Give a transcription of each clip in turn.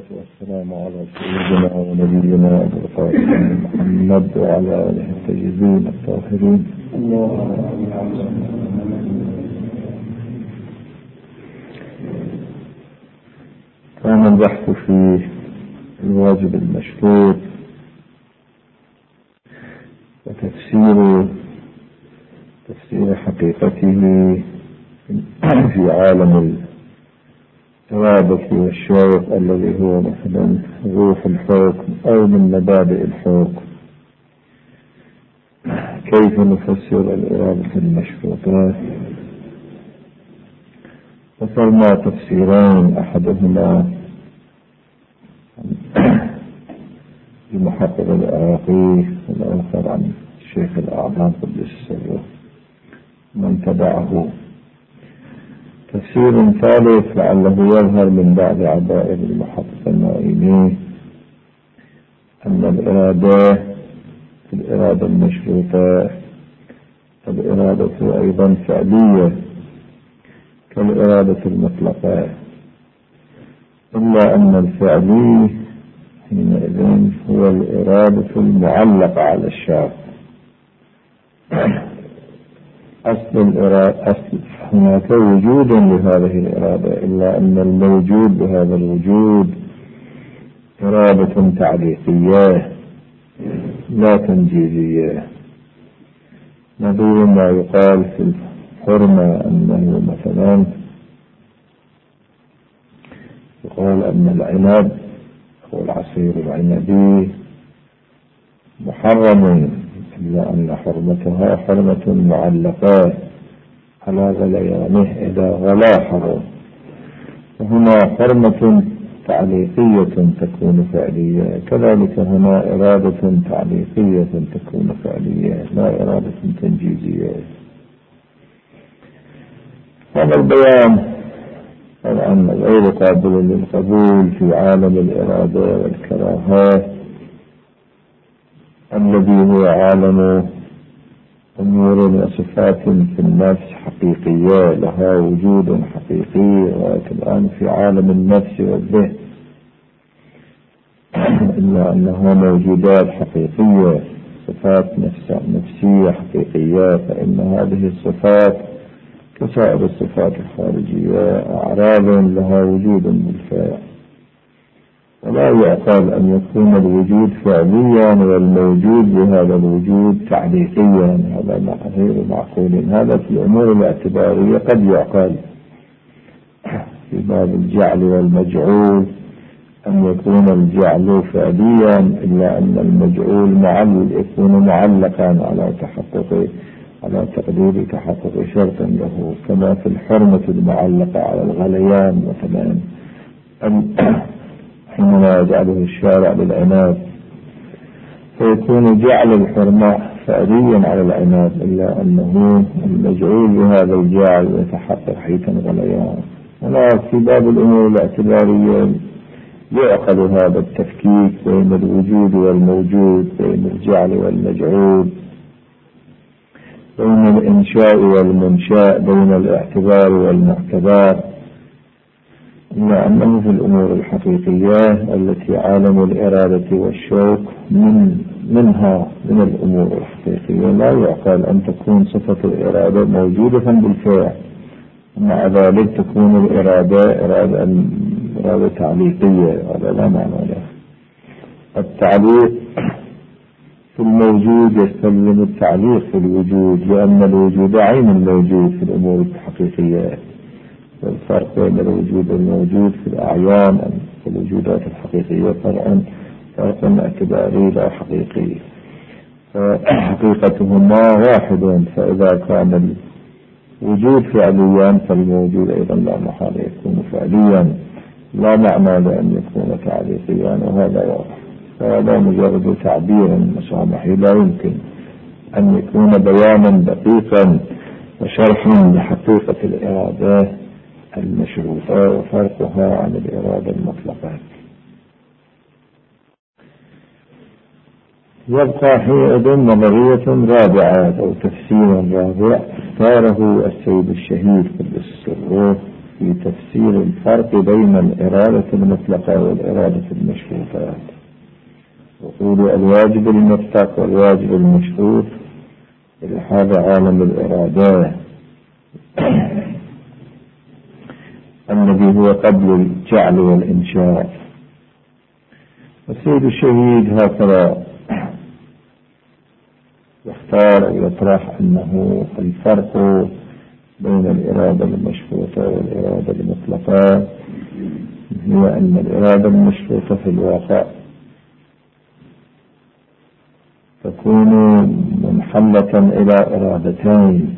والسلام على سيدنا ونبينا وقائدنا محمد وعلى آله الطيبين الطاهرين. كان البحث في الواجب المشروط وتفسير حقيقته في عالم الإرادة والشوق الذي هو مثلا روح الحكم أو من مبادئ الحكم. كيف نفسر الإرادة المشروطات؟ وصلنا تفسيرين، أحدهما المحقق العراقي والآخر عن الشيخ الأعظم قدس سره من تبعه. تفسير ثالث لعله يظهر من بعض عبائر المحقق النائمي أن الإرادة المشروطة الإرادة أيضا فعلية كالإرادة المطلقة، إلا أن الفعلي حينئذ هو الإرادة المعلقة على الشرط. أصل هناك وجود لهذه الإرادة، إلا أن الموجود بهذا الوجود إرادة تعليقية لا تنجيزية، نظير ما يقال في الحرمة أنه مثلا يقال أن العنب أو العصير العنبي محرم، إلا أن حرمتها حرمة معلقة على غليانه إذا غلا حرم، وهنا حرمة تعليقية تكون فعلية، كذلك هنا إرادة تعليقية تكون فعلية لا إرادة تنجيزية. هذا البيان طبعا غير قابل للقبول في عالم الإرادة والكراهات الذي هو عالم أمور وصفات في النفس حقيقية لها وجود حقيقي، ولكن الآن في عالم النفس والذهن، إلا أنها موجودات حقيقية، صفات نفسية حقيقية، فإن هذه الصفات كسائر الصفات الخارجية أعراض لها وجود بالفعل، ولا يعقل أن يكون الوجود فعليا والموجود بهذا الوجود تعليقيا، هذا غير معقول. هذا في الأمور الاعتبارية قد يعقل في باب الجعل والمجعول أن يكون الجعل فعليا، إلا أن المجعول يكون معلقا على تقدير تحقق شرط له، كما في الحرمة المعلقة على الغليان مثلا حينما يجعله الشارع للعناد فيكون جعل الحرمة فعليا على العناد، إلا أنه المجعول بهذا الجعل يتحقق حيث الغليان. هنا في باب الأمور الاعتبارية يعقد هذا التفكيك بين الوجود والموجود، بين الجعل والمجعول، بين الإنشاء والمنشاء، بين الاعتبار والمعتبر، إلا أنه في الأمور الحقيقية التي عالم الإرادة والشوق منها من الأمور الحقيقية لا يعقل أن تكون صفة الإرادة موجودة بالفعل، ومع ذلك تكون إرادة تعليقية، هذا لا معنى له. التعليق في الموجود يستلزم التعليق في الوجود، لأن الوجود عين الموجود في الأمور الحقيقية، والفرق بين الوجود والموجود في الأعيان في الوجودات الحقيقية فرق اعتباري لا حقيقي، فحقيقتهما واحد، فإذا كان الوجود فعليا فالموجود أيضا لا محال يكون فعليا، لا معنى لأن يكون تعليقيا، وهذا واضح. فهذا مجرد تعبير مسامحي، لا يمكن أن يكون بيانا دقيقا وشرحا لحقيقة الإرادة المشروطة وفرقها عن الإرادة المطلقة. يبقى حينئذ نظرية رابعة أو تفسير رابع اختاره السيد الشهيد قدس سره في تفسير الفرق بين الإرادة المطلقة والإرادة المشروطة. يقول الواجب المطلق والواجب المشروط هذا عالم الإرادة الذي هو قبل الجعل والإنشاء. السيد الشهيد هكذا يختار ويطرح أنه الفرق بين الإرادة المشروطة والإرادة المطلقة هو أن الإرادة المشروطة في الواقع تكون منحلة إلى إرادتين: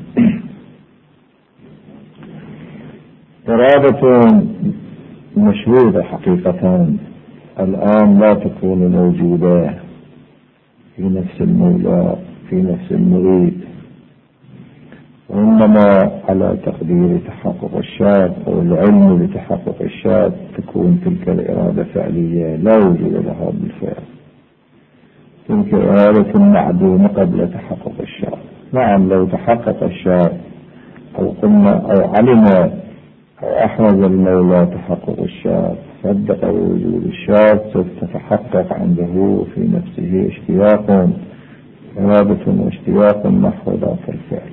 إرادة مشروطة حقيقة الآن لا تكون موجودة في نفس المولى في نفس المريد، وإنما على تقدير تحقق الشرط أو العلم بتحقق الشرط تكون تلك الإرادة فعلية لا وجود لها بالفعل. تلك إرادة معدومة قبل تحقق الشرط. نعم، لو تحقق الشرط أو قلنا أو علم أو أحرز المولى تحقق الشرط صدق وجود الشرط سوف تتحقق عنده في نفسه اشتياق، إرادة واشتياق نحو ذات الفعل.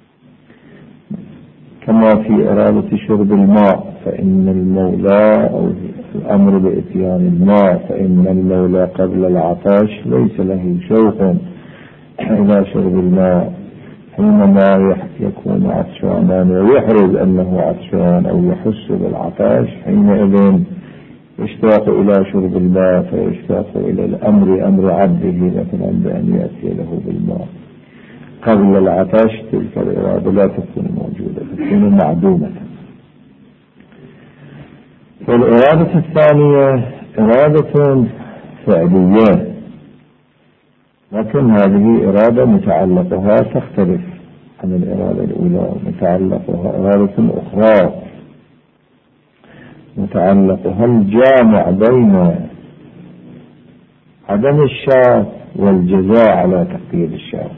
كما في إرادة شرب الماء، فإن المولى أو الأمر بإتيان الماء، فإن المولى قبل العطش ليس له شوق إلى شرب الماء، حينما يكون عطشانا ويحرز أنه عطشان أو يحس بالعطش حينئذ يشتاق إلى شرب الماء، فيشتاق إلى أمر عبده مثلا بأن يأتي له بالماء. قبل العطش تلك الإرادة لا تكون موجودة، تكون معدومة. والإرادة الثانية إرادة فعلية، لكن هذه إرادة متعلقها تختلف عن الإرادة الأولى، متعلقها إرادة أخرى، متعلقها الجامع بين عدم الشرط والجزاء على تقدير الشرط.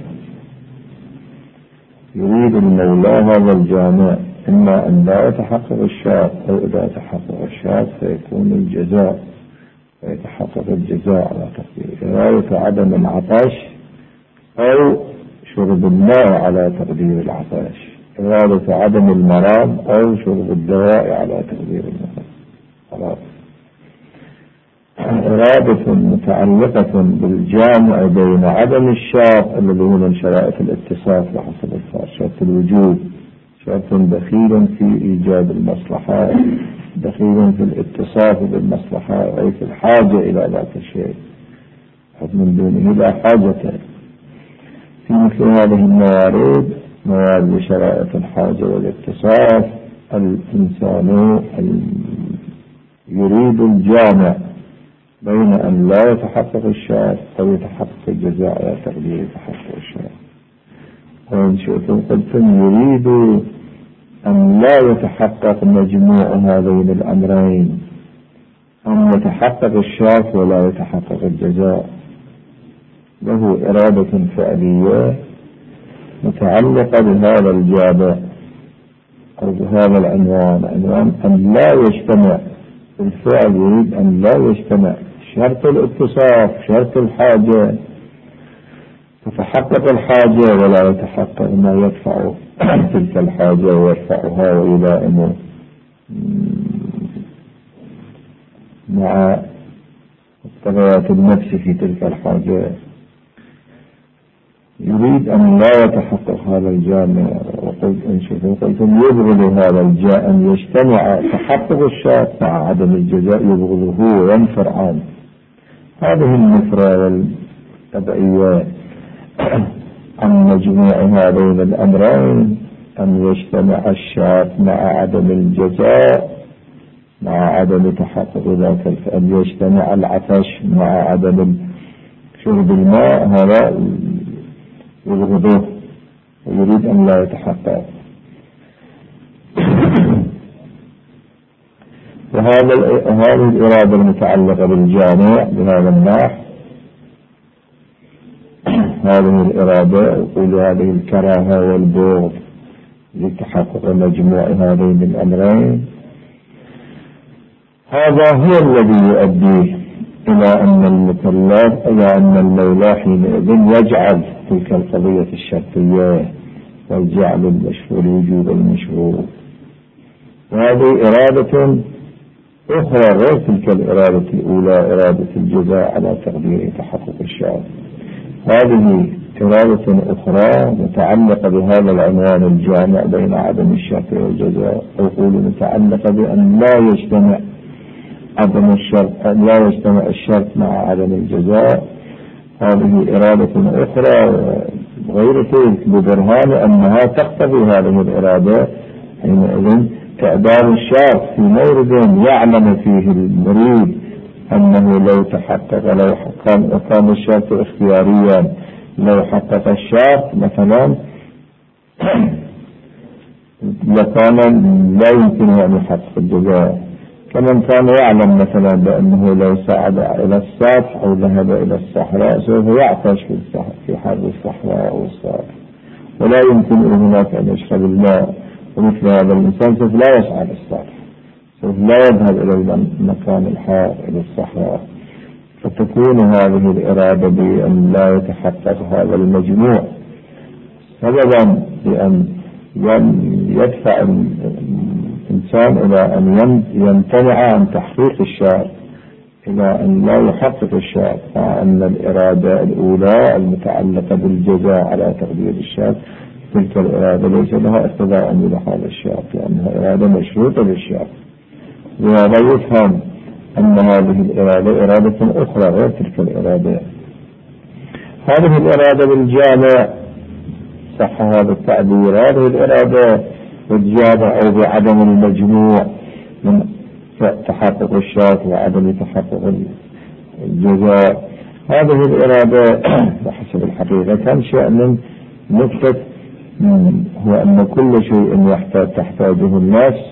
يريد المولى هذا الجامع إما أن لا يتحقق الشرط، أو إذا تحقق الشرط فيكون الجزاء، فيتحقق الجزاء على تقدير إرادة عدم العطش أو شرب الماء على تقدير العطش، إرادة عدم المرض أو شرب الدواء على تقدير المرض. خلاص، إرادة متعلقة بالجامع بين عدم الشرط الذي هو من شرائط الاتصاف بحسب الفار، شرط الوجود، شرط دخيل في إيجاد المصلحة، دخيل في الاتصاف بالمصلحة أي في الحاجة إلى ذات الشيء، من دونه لا حاجة. في مثل هذه الموارد، موارد شرائط الحاجة والاتصاف، الإنسان يريد الجامع بين أن لا يتحقق الشرط أو يتحقق الجزاء على تقدير تحقق الشرط. وإن شئتم قلتم يريد أن لا يتحقق مجموع هذين الأمرين، أن يتحقق الشرط ولا يتحقق الجزاء. له إرادة فعلية متعلقة بهذا الجامع أو بهذا العنوان، عنوان أن لا يجتمع الفعل، يريد أن لا يجتمع شرط الاتصاف شرط الحاجة، تتحقق الحاجة ولا يتحقق ما يدفع تلك الحاجة ويرفعها ويلائم مع مقتضيات النفس في تلك الحاجة. يريد أن لا يتحقق هذا الجامع، وقلت إن قلتم يبغض هذا الجامع أن يجتمع تحقق الشرط مع عدم الجزاء، يبغضه وينفر عنه. هذه النفرة والتبعية عن مجموع هذين الأمرين، أن يجتمع الشرط مع عدم الجزاء مع عدم تحقق ذاك الفعل، أن يجتمع العطش مع عدم شرب الماء، هذا يبغضه ويريد أن لا يتحقق. وهذه الإرادة المتعلقة بالجامع بهذا النحو، هذه الإرادة يقول هذه الكراهة والبغض لتحقق مجموع هذين الأمرين. هذا هو الذي يؤدي إلى أن المكلف إلى أن المولى حينئذ يجعل تلك القضية الشرطية ويجعل المشروع وجوب المشروع. وهذه إرادة أخرى غير تلك الإرادة الأولى، إرادة الجزاء على تقدير تحقق الشرط. هذه إرادة أخرى متعلقة بهذا العنوان الجامع بين عدم الشرط والجزاء، أقول متعلقة بأن لا يجتمع الشرط مع عدم الجزاء. هذه إرادة أخرى غير تلك ببرهان أنها تقتضي هذه الإرادة حينئذ تعدال الشرط في مورد يعلم فيه المريد أنه لو تحقق، لو كان الشرط اختياريا، لو حقق الشرط مثلا لكان لا يمكنه أن يحقق الجزاء، كمن كان يعلم مثلا بأنه لو صعد إلى السطح أو ذهب إلى الصحراء سوف يعطش في حرب الصحراء أو السطح ولا يمكن هناك أن يشرب الماء، ومثل هذا الإنسان سوف لا يصعد السطح، سوف لا يذهب إلى المكان الحار إلى الصحراء. فتكون هذه الإرادة بأن لا يتحقق هذا المجموع سببا بأن يدفع الإنسان إلى أن يمتنع عن تحقيق الشرط، إلى أن لا يحقق الشرط، مع أن الإرادة الأولى المتعلقة بالجزاء على تقدير الشرط تلك الإرادة ليس لها اقتضاء بهذا الشرط، لأنها إرادة مشروطة للشرط. وهذا يفهم أن هذه الإرادة إرادة أخرى غير تلك الإرادة. هذه الإرادة بالجامع صح هذا التعبير، هذه الإرادة بالجامع أو بعدم المجموع من تحقق الشرط وعدم تحقق الجزاء، هذه الإرادة بحسب الحقيقة كان شأن نكتة هو أن كل شيء تحتاجه الناس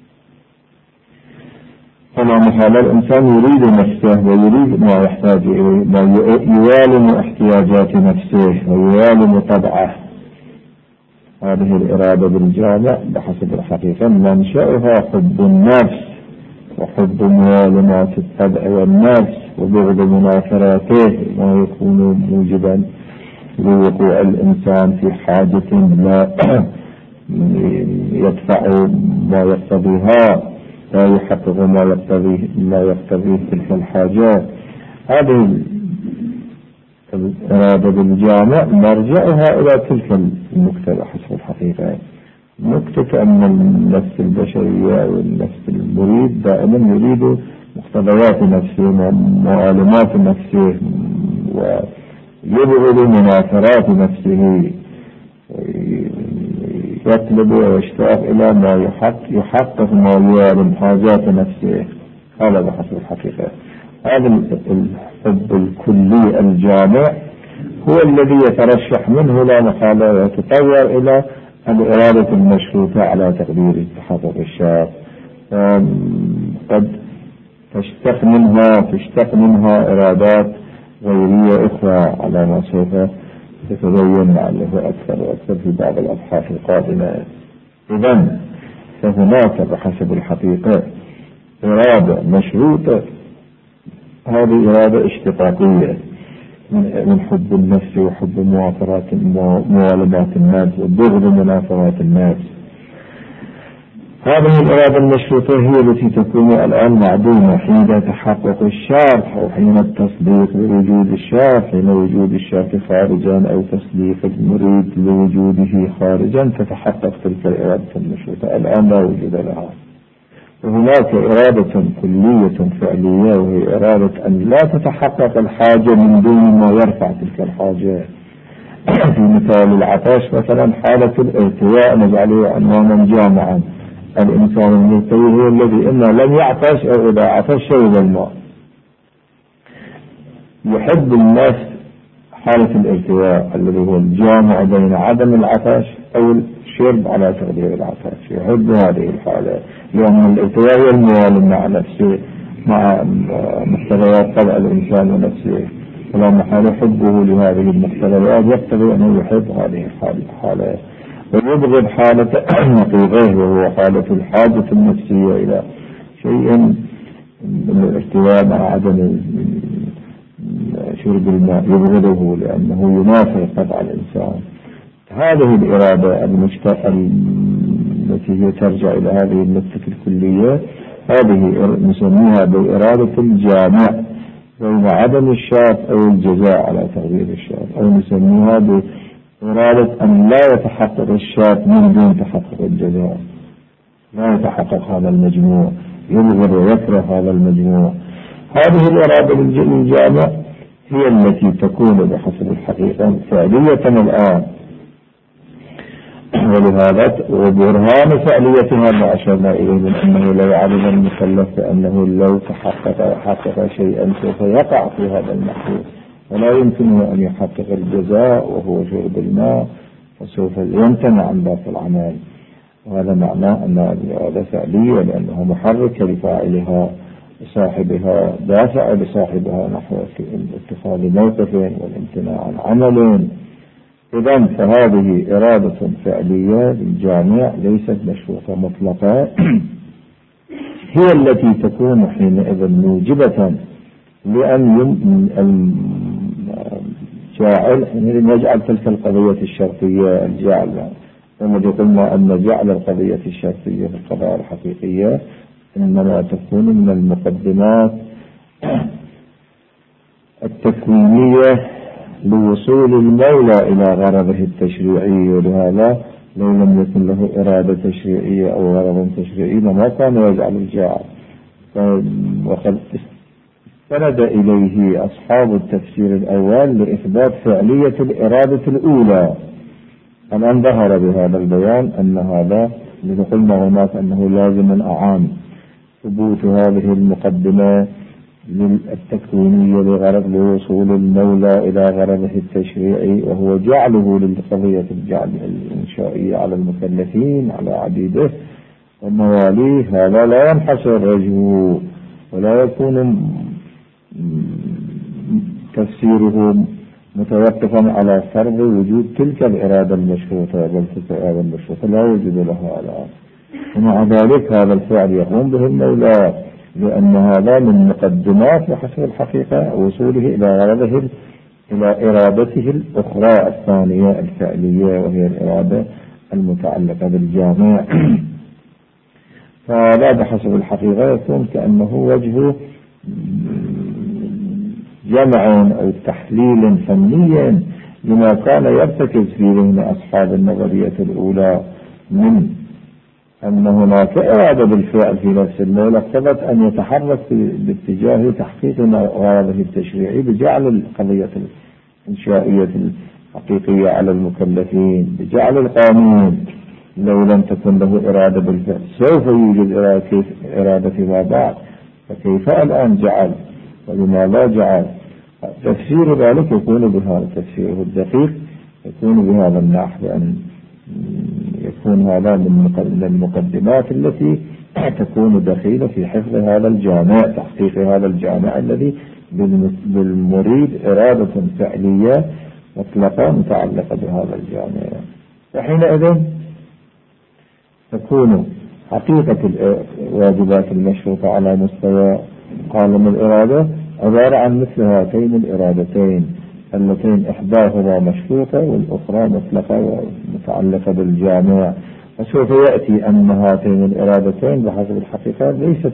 فلا محال الإنسان يريد نفسه ويريد ما يحتاج إليه، ما يوالم احتياجات نفسه ويوالم طبعه. هذه الإرادة بالجامع بحسب الحقيقة منشأها حب النفس وحب موالمات الطبع والنفس وبغض منافراته، ما يكون موجبا لوقوع الإنسان في حاجة لا يدفع ما يقتضيها، لا يحقق ما يقتضيه تلك الحاجات. هذه الإرادة بالجامع مرجعها إلى تلك النكتة حسب الحقيقة، نكتة أن النفس البشرية والنفس المريد دائما يريد مقتضيات نفسه ومعالمات نفسه ويبغض منافرات نفسه، يطلب ويشتاق إلى ما يحقق ما يوالم حاجات نفسه. هذا بحسب الحقيقة. هذا الحب الكلي الجامع هو الذي يترشح منه لا محالة ويتطور إلى الإرادة المشروطة على تقدير تحقق الشرط. قد تشتق منها إرادات غيرية أخرى على ما سوف تتبين لعله أكثر وأكثر في بعض الأبحاث القادمة. إذن فهناك بحسب الحقيقة إرادة مشروطة، هذه إرادة اشتقاقية من حب النفس وحب موالمات الناس وبغض منافرات الناس. هذه الإرادة المشروطة هي التي تكون الآن معدومة حين تحقق الشرط أو حين التصديق بوجود الشرط، حين وجود الشرط خارجا أو تصديق المريد لوجوده خارجا تتحقق تلك الإرادة المشروطة. الآن لا وجود لها. وهناك إرادة كلية فعلية وهي إرادة أن لا تتحقق الحاجة من دون ما يرفع تلك الحاجة. في مثال العطش مثلا حالة الارتواء نجعله عنوانا جامعا، الإنسان المرتوي هو الذي إما لم يعطش أو إذا عطش شرب الماء. يحب الناس حالة الارتواء الذي هو الجامع بين عدم العطش أو الشرب على تقدير العطش، يحب هذه الحالة لأن الارتواء هو الموالم مع نفسه مع مقتضيات طبع الإنسان ونفسه، فلا محال حبه لهذه المقتضيات يقتضي أنه يحب هذه الحالة. ويبغض حالة نقيضه وهو حالة الحاجة النفسية إلى شيء من الارتواء مع عدم شرب الماء، يبغضه لأنه ينافي طبع الإنسان. هذه الإرادة المشتقة التي هي ترجع إلى هذه النقطة الكلية، هذه نسميها بإرادة الجامع بين عدم الشرط أو الجزاء على تغيير الشرط، أو نسميها بإرادة أن لا يتحقق الشرط من دون تحقق الجزاء، لا يتحقق هذا المجموع، يبغض ويكره هذا المجموع. هذه الإرادة الجامع هي التي تكون بحسب الحقيقة فعلية الآن، ولهذا وبرهان فعليتها ما أشرنا إليه من أنه لا يعلم المكلف بأنه لو حقق شيئا سوف يقع في هذا المحظور، ولا يمكنه أن يحقق الجزاء وهو شرب الماء، فسوف يمتنع عن باقي العمل. وهذا معناه أن الإرادة فعلية لأنها محركة لفاعلها وصاحبها دافع لصاحبها نحو اتخاذ موقف والامتناع عن عمل. إذن فهذه إرادة فعلية للجامع ليست مشروطة مطلقة، هي التي تكون حينئذ موجبة لأن الجاعل يجعل تلك القضية الشرطية الجاعلة. الذي قلنا أن جعل القضية الشرطية في القضايا الحقيقية إنما تكون من المقدمات التكوينية لوصول المولى إلى غرضه التشريعي، ولهذا لو لم يكن له إرادة تشريعية أو غرض تشريعي لما كان يجعل الجاعل. وقد استند إليه أصحاب التفسير الأول لإثبات فعلية الإرادة الأولى. الآن ظهر بهذا البيان أن هذا الذي قلنا هناك أنه لازم أعام ثبوت هذه المقدمة للتكوينية لغرض لوصول المولى إلى غرضه التشريعي، وهو جعله للقضية الجعل الإنشائية على المكلفين على عبيده ومواليه. هذا لا ينحصر وجهه ولا يكون تفسيره متوقفا على فرض وجود تلك الإرادة المشروطة، بل تلك الإرادة المشروطة لا وجود لها الآن. ومع ذلك هذا الفعل يقوم به المولى لأن هذا من مقدمات بحسب الحقيقة وصوله إلى غرضه إلى إرادته الأخرى الثانية الفعلية، وهي الإرادة المتعلقة بالجامع. فهذا بحسب الحقيقة يكون كأنه وجه جمع أو تحليل فني لما كان يرتكز في ذهن أصحاب النظرية الأولى من أن هناك إرادة بالفعل في نفس المولى اقتضت أن يتحرك باتجاه تحقيق غرضه التشريعي بجعل القضية الإنشائية الحقيقية على المكلفين، بجعل القانون لو لم تكن له إرادة بالفعل سوف يوجد إرادة فيما بعد، فكيف الآن جعل ولما لا جعل؟ تفسير ذلك يكون بهذا تفسيره الدقيق، يكون بهذا النحو أن يكون هذا من المقدمات التي تكون دخيلة في حفظ هذا الجامع، تحقيق هذا الجامع الذي بالمريد إرادة فعلية مطلقة متعلقة بهذا الجامع. وحينئذ تكون حقيقة الواجبات المشروطة على مستوى قانون الإرادة عبارة عن مثل هاتين الإرادتين اللتين إحداهما مشروطة والأخرى مطلقة ومتعلقة بالجامع. وسوف يأتي أن هاتين الإرادتين بحسب الحقيقة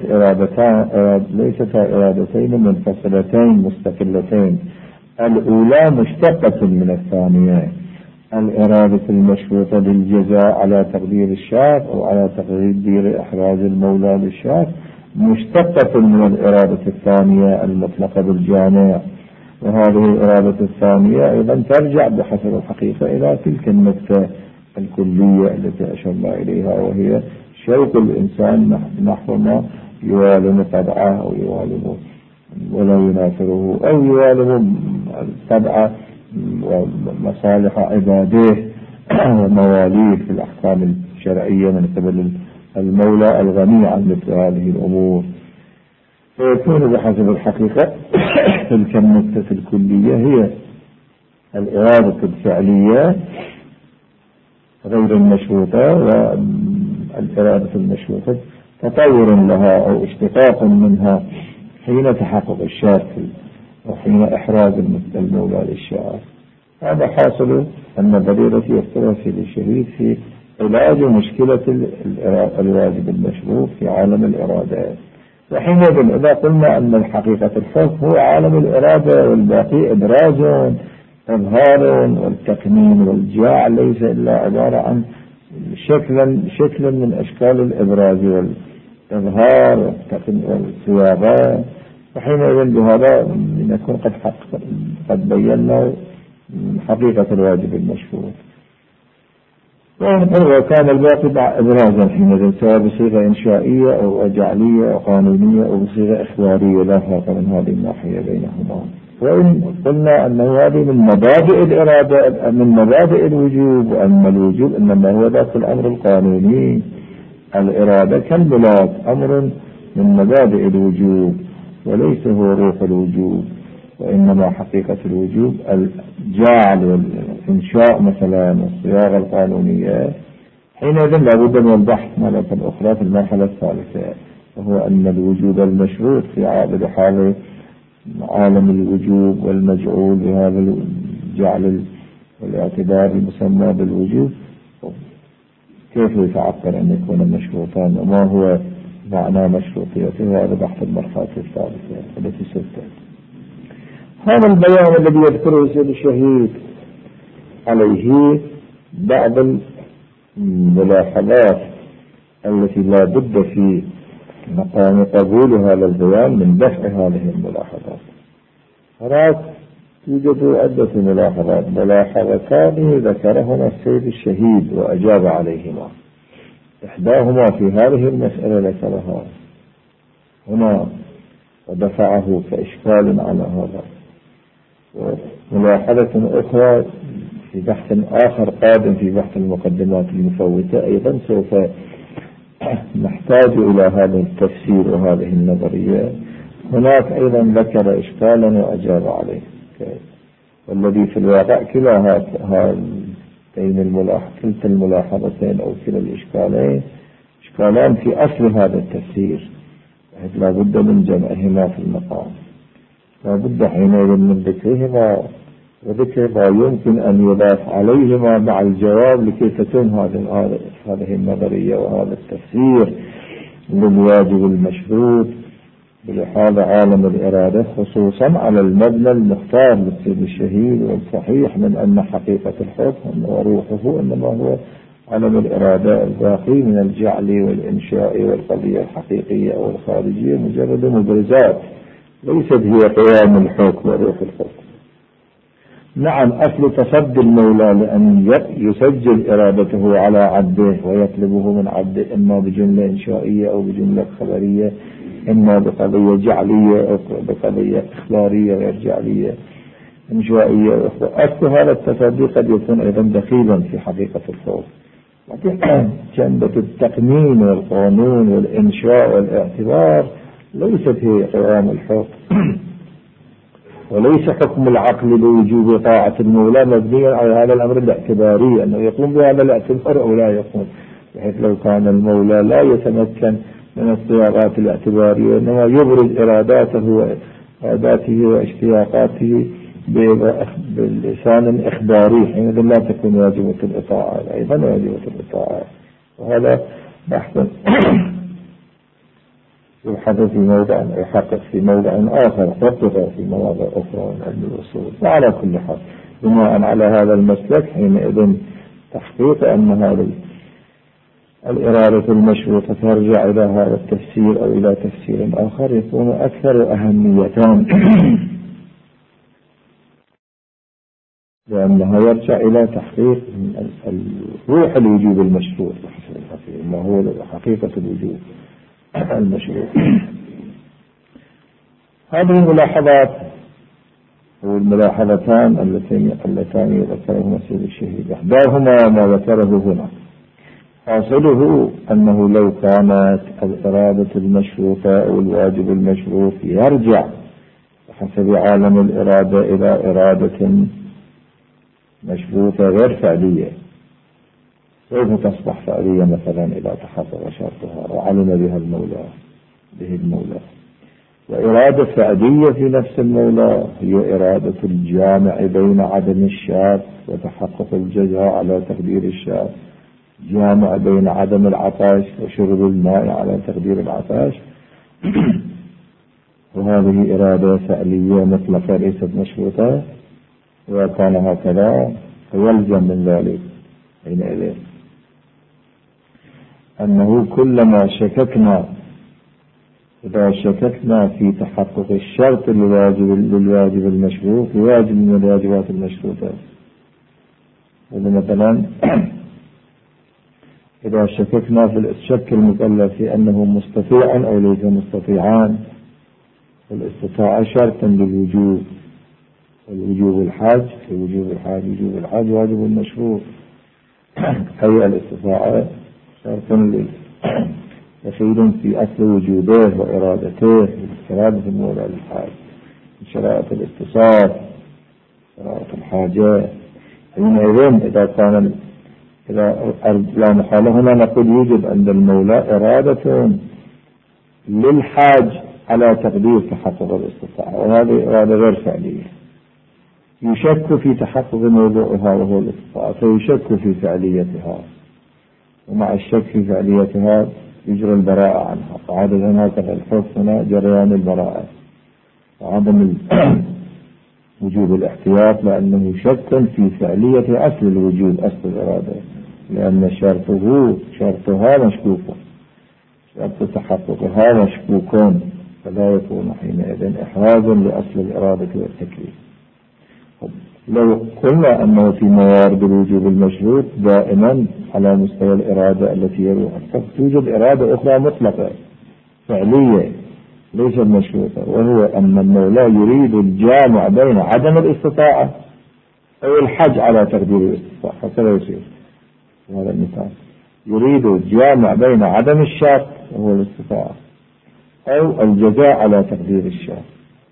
ليستا إرادتين منفصلتين مستقلتين، الأولى مشتقة من الثانية. الإرادة المشروطة للجزاء على تقدير الشاف أو على تقدير إحراز المولى للشاف مشتقة من الإرادة الثانية المطلقة بالجامع. وهذه الإرادة الثانية أيضا ترجع بحسب الحقيقة إلى تلك النقطة الكلية التي أشرنا إليها، وهي شوق الإنسان نحو ما يوالم طبعه أو يوالم ولا ينافره أو يوالم طبعه ومصالح عباده ومواليه في الأحكام الشرعية من قبل المولى الغني عن مثل هذه الأمور. فيكون بحسب الحقيقة تلك النقطة الكلية هي الإرادة الفعلية، غير المشروطة والإرادة المشروطة تطور لها أو اشتقاق منها حين تحقق الشرط وحين إحراز المولى للشعار. هذا حاصل النظرية التي يذكرها سيد الشهيد في علاج مشكلة الواجب المشروط في عالم الإرادات. وحينئذ إذا قلنا أن الحقيقة الحكم هو عالم الإرادة والباقي إدراج إظهار والتقنين والجاع ليس إلا عبارة عن شكل من أشكال الإبراز والإظهار والصياغة. وحينئذ بهذا نكون قد بينا حقيقة الواجب المشروط. وكان الباقي إبرازا حينئذ سواء بصيغة إنشائية أو جعلية أو قانونية أو بصيغة إخبارية لا فرق من هذه الناحية بينهما. وإن قلنا أنه هذه من مبادئ الإرادة من مبادئ الوجوب، وأن الوجوب إنما هو ذات الأمر القانوني. الإرادة كالبلاد أمر من مبادئ الوجوب وليس هو روح الوجوب، وإنما حقيقة الوجوب الجعل والإنشاء مثلا والصياغة القانونية. حينئذ لابد من البحث مرة أخرى في المرحلة الثالثة، وهو أن الوجود المشروط في حال عالم الوجوب والمجعول بهذا الجعل والاعتبار المسمى بالوجوب كيف يتعقل أن يكون مشروطان، وما هو معنى مشروطيته. هذا بحث المرحلة الثالثة التي ستأتي. هذا البيان الذي يذكره سيد الشهيد عليه بعض الملاحظات التي لا بد في مقام قبولها للبيان من دفع هذه الملاحظات. هناك توجد عدة ملاحظات. ملاحظتان ذكرهما السيد الشهيد وأجاب عليهما. إحداهما في هذه المسألة ذكرها هنا ودفعه كإشكال على هذا. وملاحظة أخرى في بحث آخر قادم في بحث المقدمات المفوتة أيضا سوف نحتاج إلى هذا التفسير وهذه النظرية. هناك أيضا ذكر إشكالا وأجاب عليه، والذي في الواقع كلا كلتا الملاحظتين أو كلا الإشكالين إشكالان في أصل هذا التفسير، بحيث لا بد من جمعهما في المقام. لا بد حينئذ من ذكرهما وذكر ما يمكن أن يضاف عليهما مع الجواب لكي تتم هذه النظرية وهذا التفسير للواجب المشروط بلحاظ عالم الإرادة، خصوصا على المبنى المختار للسيد الشهيد والصحيح من أن حقيقة الحكم وروحه إنما هو عالم الإرادة الباقي من الجعل والإنشاء والقضية الحقيقية أو الخارجية مجرد مبرزات ليست هي قيام الحكم وروح الحكم. نعم، أصل تصدي المولى لأن يسجل إرادته على عبده ويطلبه من عبده إما بجملة إنشائية أو بجملة خبرية، إما بقضية جعلية أو بقضية إخبارية غير جعلية إنشائية. أصل هذا التصدي قد يكون أيضا دخيلا في حقيقة الخوف، لكن جنبة التقنين والقانون والإنشاء والاعتبار ليست هي قيام الحكم. وليس حكم العقل بوجوب طاعة المولى مبنيا على هذا الأمر الاعتباري أنه يقوم بهذا الاعتبار أو لا يقوم، بحيث لو كان المولى لا يتمكن من الصياغات الاعتبارية إنما يبرز إراداته واشتياقاته بلسان إخباري، حينئذ لا تكون واجبة الإطاعة أيضا واجبة الإطاعة. وهذا بحث يحدث في موضع يحقق في موضع آخر خطط في مواضع أخرى من علم الأصول. وعلى كل حال بناء على هذا المسلك حينئذ تحقيق أن هذا الإرادة المشروطة ترجع إلى هذا التفسير أو إلى تفسير آخر يكون أكثر أهمية، لأنها يرجع إلى تحقيق روح الوجوب المشروط بحسب الحقيقة ما هو حقيقة الوجوب المشروط. هذه الملاحظات والملاحظتان اللتان ذكرهما السيد الشهيد إحداهما ما ذكره هنا. حاصله أنه لو كانت الإرادة المشروطة أو الواجب المشروط يرجع بحسب عالم الإرادة إلى إرادة مشروطة غير فعلية، كيف تصبح فعلية مثلا إذا تحقق شرطها وعلم بها المولى. وإرادة فعلية في نفس المولى هي إرادة الجامع بين عدم الشرط وتحقق الجزاء على تقدير الشرط، جامع بين عدم العطش وشرب الماء على تقدير العطش. وهذه إرادة فعلية مطلقة ليست مشروطة، وكان هكذا فيلزم من ذلك حينئذ أنه كلما إذا شككنا في تحقق الشرط للواجب المشروط لواجب من الواجبات المشروطة، مثلا إذا شككنا في الشك المكلف في أنه مستطيع أو ليس مستطيعان، والاستطاعة شرط للوجوب، والوجوب الحج وجوب الحج واجب المشروط، أي الاستطاعة شرط يفيد في أصل وجوده وإرادته، إرادة المولى للحاج، شرائط الاتصاف، شرائط الحاجة. حينئذ إذا لا محالة هنا نقول يوجد عند المولى إرادة للحاج على تقدير تحقق الاستطاعة، وهذه إرادة غير فعلية يشك في تحقق موضوعها وهو الاستطاعة، فيشك في فعليتها، ومع الشك في فعليتها يجرى البراءة عنها. فعادة هكذا الحكم هنا جريان البراءة وعدم وجوب الاحتياط، لأنه شك في فعلية أصل الوجود، أصل الإرادة، لأن شرطها مشكوك، شرط تحققها مشكوك، فلا يكون حينئذ إحراز لأصل الإرادة والتكليف. لو قلنا أنه في موارد الوجوب المشروط دائما على مستوى الإرادة التي يروح الحق، توجد إرادة أخرى مطلقة فعلية ليس المشروطة، وهو أن المولى يريد الجامع بين عدم الاستطاعة أو الحج على تقدير الاستطاعة. هكذا يصير هذا المثال، يريد الجامع بين عدم الشرط وهو الاستطاعة أو الجزاء على تقدير الشرط.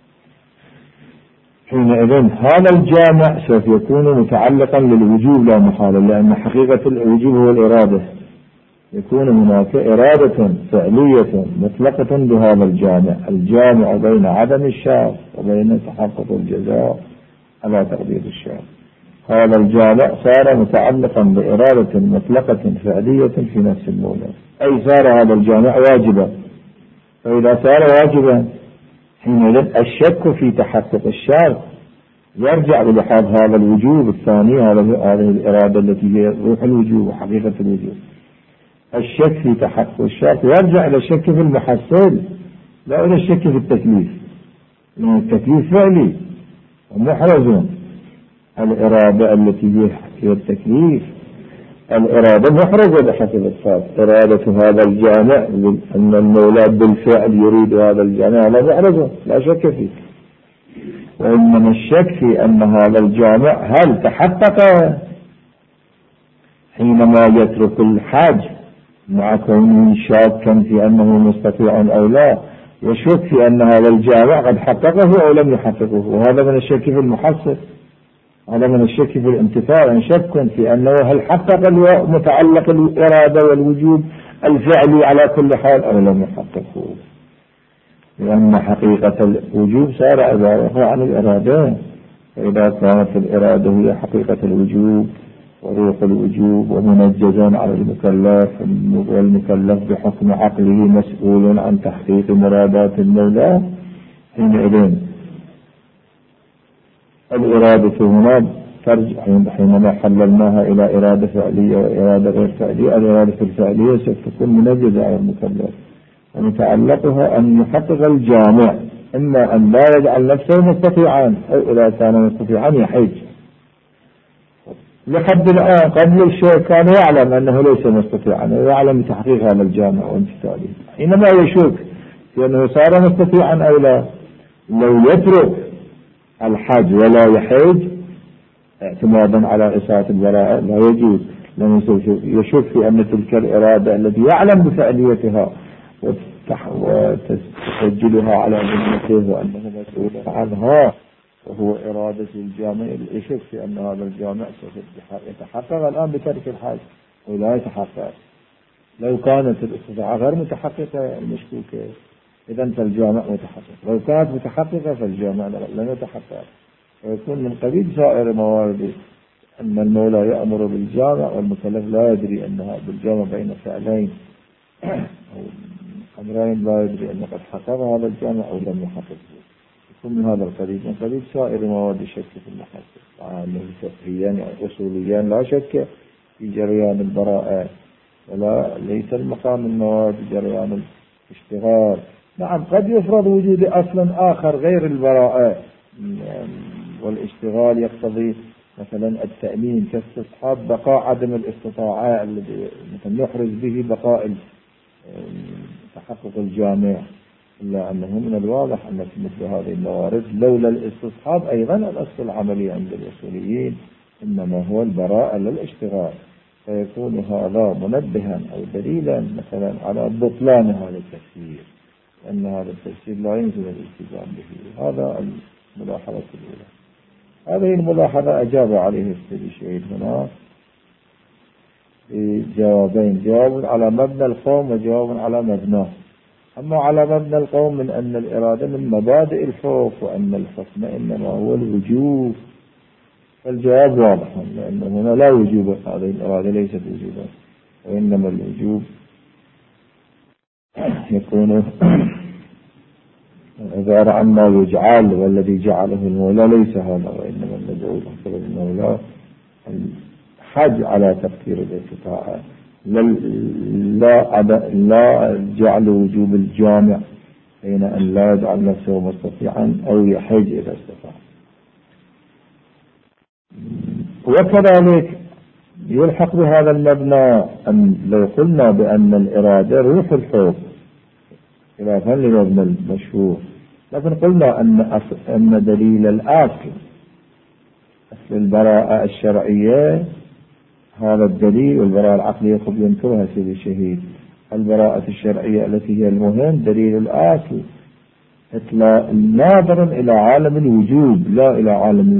حينئذ هذا الجامع سوف يكون متعلقا للوجوب لا محالة، لأن حقيقة الوجوب هو الإرادة، يكون هناك إرادة فعلية مطلقة بهذا الجامع بين عدم الشرط وبين تحقق الجزاء على تقدير الشرط. هذا الجامع صار متعلقا بإرادة مطلقة فعلية في نفس المولى، أي صار هذا الجامع واجبا. فإذا صار واجبا حينئذ الشك في تحقق الشرط يرجع بلحاظ هذا الوجوب الثاني، هذه الإرادة التي هي روح الوجوب وحقيقة الوجوب. الشك في تحقق الشرط يرجع إلى الشك في المحصل، لا إلى الشك في التكليف، لأن التكليف فعلي ومحرز. الإرادة التي هي التكليف الإرادة محرزة بحسب الصاد، إرادة هذا الجامع أن المولى بالفعل يريد هذا الجامع هذا محرزة لا شك فيه. وإنما الشك في أن هذا الجامع هل تحقق حينما يترك الحاج مع كونه شاكا في أنه مستطيع أو لا، يشك في أن هذا الجامع قد حققه أو لم يحققه، وهذا من الشك في المحصل، هذا من الشك في الانتفاع، شك في أنه هل حقق متعلق الإرادة والوجود الفعلي على كل حال أو لم يحققه، لأن حقيقة الوجوب صار عبارة عن الإرادة. فإذا كانت الإرادة هي حقيقة الوجوب وروح الوجوب ومنجزا على المكلف، والمكلف بحكم عقله مسؤول عن تحقيق مرادات المولى، حينئذ الإرادة هنا ترجع حينما حللناها إلى إرادة فعلية وإرادة غير فعلية. الإرادة الفعلية ستكون منجزة على المكلف، ومتعلقها أن يحقق الجامع، إما أن لا يجعل نفسه مستطيعا، أو إذا كان مستطيعا يحج. لحد الآن قبل الشيء كان يعلم أنه ليس مستطيعا ويعلم تحقيق هذا الجامع وانتفاعه، حينما يشك في أنه صار مستطيعا أو لا، لو يترك الحج ولا يحج اعتمادا على إساءة البراءة لا يجوز، لأنه يشك في أن تلك الإرادة التي يعلم بفعليتها وتسجلها على ذمته وأنه مسؤول عنها، وهو إرادة الجامع، يشك في أن هذا الجامع سوف يتحقق الآن بترك الحج، ولا يتحقق. لو كانت الاستطاعة غير متحققة المشكوكة إذن فالجامع متحقق، لو كانت متحققة فالجامع لم يتحقق، ويكون من قبيل سائر موارد أن المولى يأمر بالجامع والمكلف لا يدري أنها بالجامع بين فعلين أو أمرين، لا يدري أن قد حقق هذا الجامع أو لم يحقق. يكون من هذا القبيل من قبيل سائر موارد الشك في المحقق، أنه فقهيا يعني أصوليا لا شك في جريان البراءة، ولا ليس المقام المواد جريان الاشتغال. نعم قد يفرض وجود أصل آخر غير البراءة، والاشتغال يقتضي مثلا التأمين كاستصحاب بقاء عدم الاستطاعة الذي مثلا نحرز به بقاء تحقق الجامع، إلا أنه من الواضح أن في مثل هذه الموارد لولا الاستصحاب أيضا الأصل العملي عند الأصوليين إنما هو البراءة للاشتغال، فيكون هذا منبها أو دليلا مثلا على بطلان هذا التفسير، أن هذا التفسير لا يمكن الالتزام به. هذا الملاحظة الأولى. هذه الملاحظة أجاب عليه السيد الشهيد هنا بجوابين، جواب على مبنى القوم وجواب على مبناه. أما على مبنى القوم من أن الإرادة من مبادئ الخوف وأن الحكم إنما هو الوجوب، فالجواب واضح، لأن هنا لا وجوب، هذه الإرادة ليست وجوبا، وإنما الوجوب يكون عبارة عن ما يجعل، والذي جعله المولى ليس هذا، وإنما المجعول حسب المولى الحج على تفكير الاستطاعة، لا جعل وجوب الجامع حين أن لا يجعل نفسه مستطيعا أو يحج إذا استطاع. وكذلك يلحق بهذا المبنى أن لو قلنا بأن الإرادة روح الحكم خلافا للمبنى المشهور، لكن قلنا أن دليل الأصل أصل البراءة الشرعية هذا الدليل، والبراءة العقلية قد ينكرها سيد الشهيد. البراءة الشرعية التي هي المهم دليل الأصل إطلاق ناظر إلى عالم الوجوب لا إلى عالم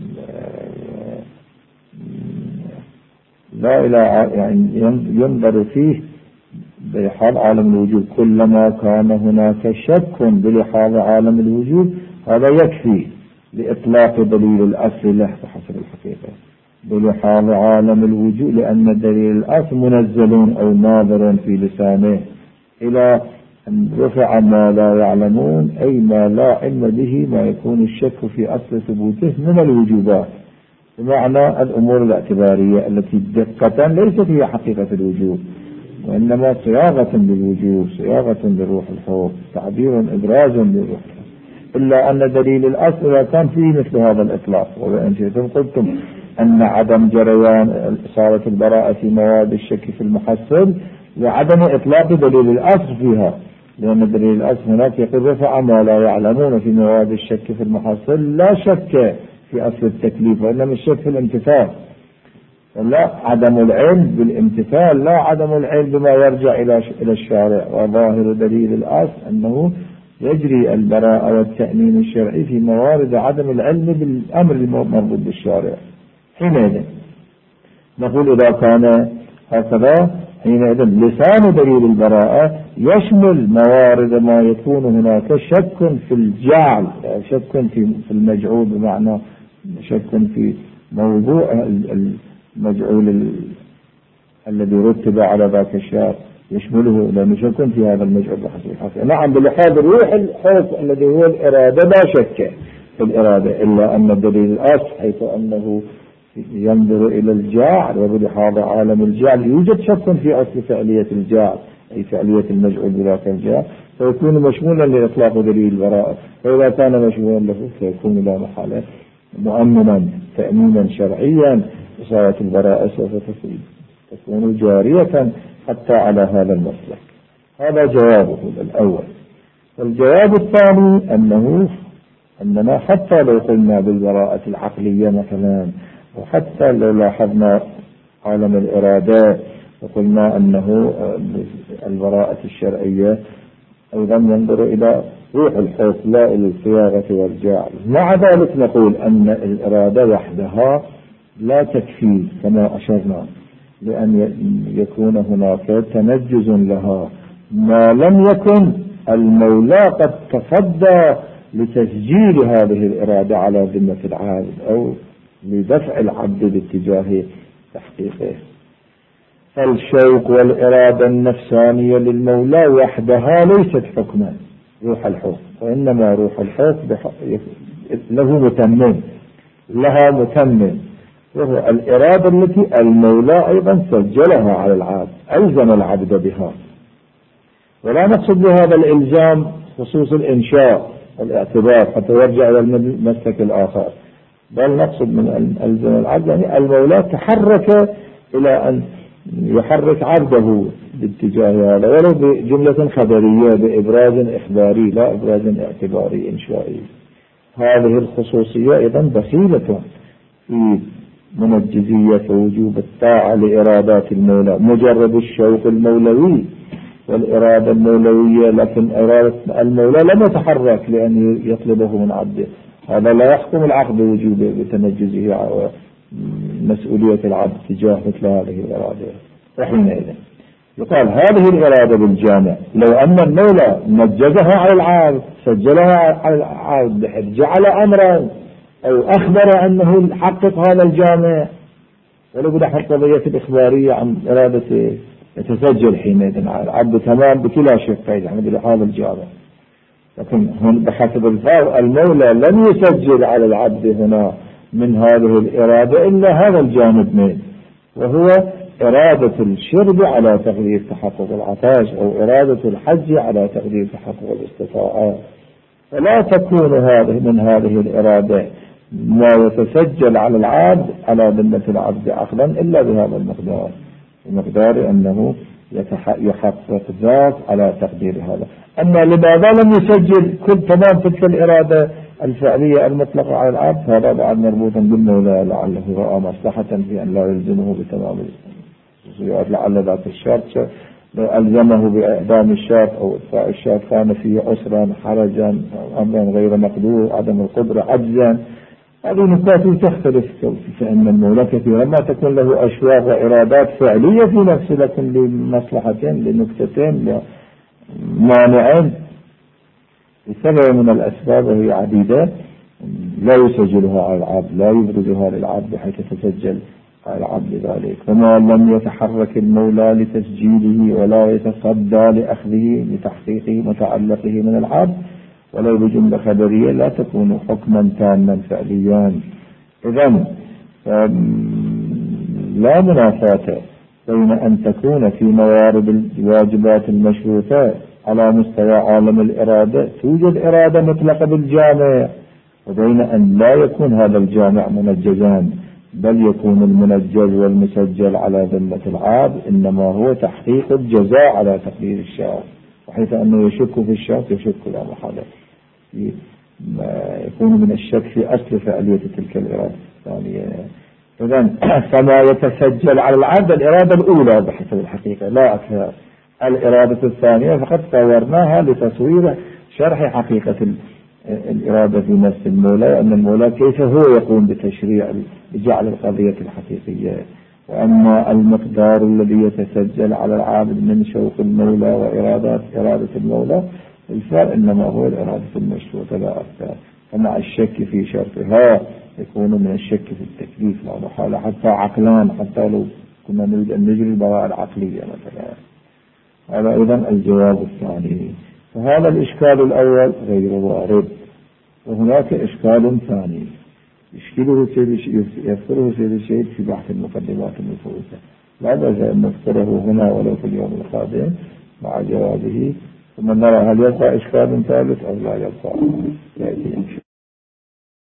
يعني ينظر فيه بلحاظ عالم الوجوب. كلما كان هناك شك بلحاظ عالم الوجوب هذا يكفي لإطلاق دليل الأصل له بحسب الحقيقة بلحاظ عالم الوجوب، لأن دليل الأصل منزل أو ناظر في لسانه إلى أن رفع ما لا يعلمون، أي ما لا علم به، ما يكون الشك في أصل ثبوته من الوجوبات، بمعنى الأمور الاعتبارية التي دقة ليست هي حقيقة الوجوب، وإنما صياغة للوجوب، صياغة لروح الحكم، تعبير إبراز لروح الحكم. إلا أن دليل الأصل إذا كان فيه مثل هذا الإطلاق، وإن شئتم قلتم أن عدم جريان إصابة البراءة في مواد الشك في المحصل وعدم إطلاق دليل الأصل فيها، لأن دليل الأصل هناك يقول رفع ما لا يعلمون في مواد الشك في المحصل، لا شك في أصل التكليف وإنما الشك في الامتثال، لا عدم العلم بالامتثال، لا عدم العلم بما يرجع إلى الشارع. وظاهر دليل الأصل أنه يجري البراءة والتأمين الشرعي في موارد عدم العلم بالأمر المربوط بالشارع. حينئذ نقول إذا كان هكذا حينئذ لسان دليل البراءة يشمل موارد ما يكون هناك شك في الجعل، شك في المجعول، بمعنى شك في موضوع المجعول الذي رتب على ذاك الشيء يشمله، لأنه شك في هذا المجعول بحسب الحقيقة. نعم بلحاظ روح الحكم الذي هو الإرادة لا شك في الإرادة، إلا أن دليل الأصل حيث أنه ينظر إلى الجاعل، وبلحاظ عالم الجاعل يوجد شك في أصل فعلية الجاعل أي فعلية المجعول بذاك الجاعل، فيكون مشمولا لإطلاق دليل البراءة، فإذا كان مشمولا له فيكون لا محالة مؤمنا تأمينا شرعيا إصابة البراءة سوف تكون جارية حتى على هذا المسلك. هذا جوابه الأول. والجواب الثاني أننا حتى لو قلنا بالبراءة العقلية مثلا، وحتى لو لاحظنا عالم الإرادة وقلنا أنه البراءة الشرعية أيضا ينظر إلى روح الحكم لا إلى الصياغة والجعل، مع ذلك نقول أن الإرادة وحدها لا تكفي كما أشرنا، لأن يكون هناك تنجز لها ما لم يكن المولى قد تصدى لتسجيل هذه الإرادة على ذمة العابد أو لدفع العبد باتجاه تحقيقه. فالشوق والإرادة النفسانية للمولى وحدها ليست حكما روح الحكم، وإنما روح الحكم له متمم، لها متمم، وهو الإرادة التي المولى أيضا سجلها على العبد، ألزم العبد بها. ولا نقصد بهذا الإلزام خصوص الإنشاء والاعتبار حتى يرجع إلى المسلك الآخر، بل نقصد من ألزم العبد يعني المولى تحرك إلى أن يحرك عبده باتجاه هذا، ولو بجملة خبرية بإبراز إخباري لا إبراز اعتباري إنشائي. هذه الخصوصية أيضا دخيلة في منجزية وجوب الطاعة لإرادات المولى. مجرد الشوق المولوي والإرادة المولوية، لكن إرادة المولى لم يتحرك لأن يطلبه من عبده، هذا لا يحكم العقد بوجوبه بتنجزه مسؤولية العبد تجاه مثل هذه الإرادة. وحينئذ يقال هذه الإرادة بالجامع لو أن المولى نجزها على العبد، سجلها على العبد بحيث جعل أمرا أو أخبر أنه يحقق هذا الجامع، ولو بدأ حق قضية الإخبارية عن إرادته يتسجل حينئذ على العبد تمام بكلا شقين يعني بهذا الجامع. لكن بحسب الفار المولى لم يسجل على العبد هنا من هذه الإرادة إلا هذا الجانب منه، وهو إرادة الشرب على تقدير تحقق العطاش أو إرادة الحج على تقدير تحقق الاستطاعة. فلا تكون من هذه الإرادة ما يتسجل على العبد على ذمة العبد عقلا إلا بهذا المقدار، بمقدار أنه يحقق ذات على تقدير هذا. أما لماذا لم يسجل كل تمام تلك الإرادة الفعلية المطلقة على العبد، هذا بعد مربوطا بالمولى لعله رأى مصلحة في أن لا يلزمه بتمام الخصوصيات، لعل ذات الشرط لو ألزمه بإعدام الشرط أو إطفاء الشرط كان فيه عسرا حرجا أمرا غير مقدور عدم القدرة عجزا. هذه نقاط تختلف، فإن المولى كثيرا ما تكون له أشواق وإرادات فعلية في نفسه لكن لمصلحتين لنكتتين لمانعين بسبب من الأسباب وهي عديدة لا يسجلها على العبد، لا يبرزها للعبد بحيث يتسجل على العبد ذلك. فما لم يتحرك المولى لتسجيله ولا يتصدى لأخذه لتحقيقه متعلقه من العبد ولو بجملة خبرية لا تكون حكما تاما فعليا. إذن لا منافاة بين أن تكون في موارد الواجبات المشروطة على مستوى عالم الإرادة توجد إرادة مطلقة بالجامع، وبين أن لا يكون هذا الجامع منجزان، بل يكون المنجز والمسجل على ذمة العبد إنما هو تحقيق الجزاء على تقدير الشرط، وحيث أنه يشك في الشرط يشك لا محالة يكون من الشك في أصل فعلية تلك الإرادة الثانية. إذن فما يتسجل على العبد الإرادة الأولى بحسب الحقيقة لا أكثر، الإرادة الثانية فقد صورناها لتصوير شرح حقيقة الإرادة في نفس المولى، أن المولى كيف هو يقوم بتشريع بجعل القضية الحقيقية. وأما المقدار الذي يتسجل على العابد من شوق المولى وإرادة المولى الفرق إنما هو الإرادة المشروطة لا أكثر. فمع الشك في شرطها يكون من الشك في التكليف لا محالة حتى عقلان، حتى لو كنا نريد أن نجري البراءة العقلية مثلا. هذا أيضا الجواب الثاني. فهذا الإشكال الأول غير وارد. وهناك إشكال ثاني يذكره سيد الشهيد في بحث المقدمات المفروضة، لا بأس أن نذكره هنا ولو في اليوم القادم مع جوابه، ثم نرى هل يبقى إشكال ثالث أو لا يبقى.